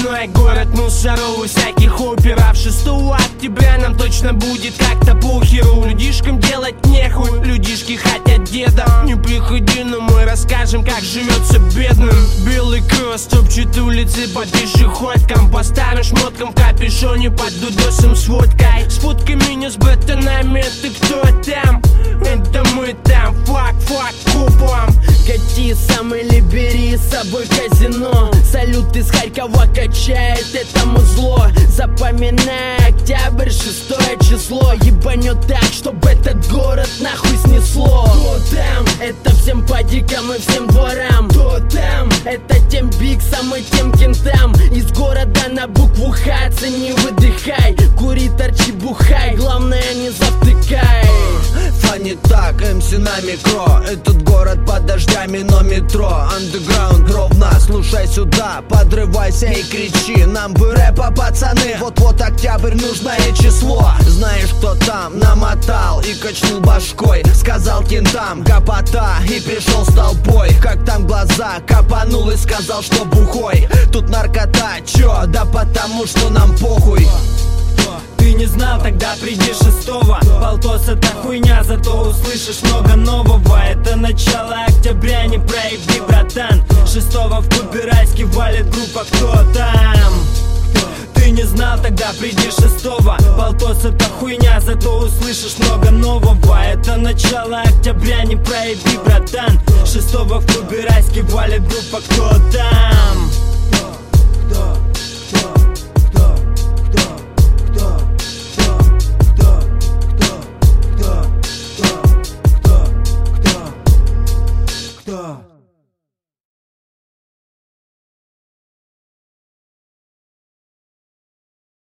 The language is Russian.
очередной город мусоров и всяких оперов. 6 октября нам точно будет как-то похеру. Людишкам делать нехуй, людишки хотят деда. Не приходи, но мы расскажем, как живется бедным. Белый кросс топчет улицы по пешеходкам, по старым шмоткам в капюшоне, под дудосом с водкой. Сфоткай меня с ботанами, ты кто там? Это мы там, фак, купом. Кати сам или бери с собой казино. Салют из Харькова качает это музло. Запоминай, октябрь, 6 число. Ебанет так, чтоб этот город нахуй снесло. Кто там? Это всем падикам и всем дворам. Кто там? Это тем биксам и тем кентам. Из города на букву Х, цени, выдыхай. Кури, торчи, бухай, главное не завтыкай. Фанни так, МС на микро. Этот город под дождями, но метро. Андеграунд ровно, слушай сюда. Подрывайся и кричи, нам бы рэпа, пацаны. Вот-вот октябрь, нужное число. Знаешь, кто там намотал и качнул башкой. Сказал кентам, гопота, и пришел с толпой. Как там глаза капанул и сказал, что бухой. Тут наркота, чё? Да потому что нам похуй. Ты не знал, тогда приди 6-го. Полтос это хуйня, зато услышишь много нового. Это начало октября, не проеби, братан. 6-го в клубе Райский валит группа «Кто там?». Ты не знал, тогда приди 6-го. Полтос это хуйня, зато услышишь много нового. Это начало октября, не проеби, братан. 6-го в клубе Райский валит группа «Кто там?».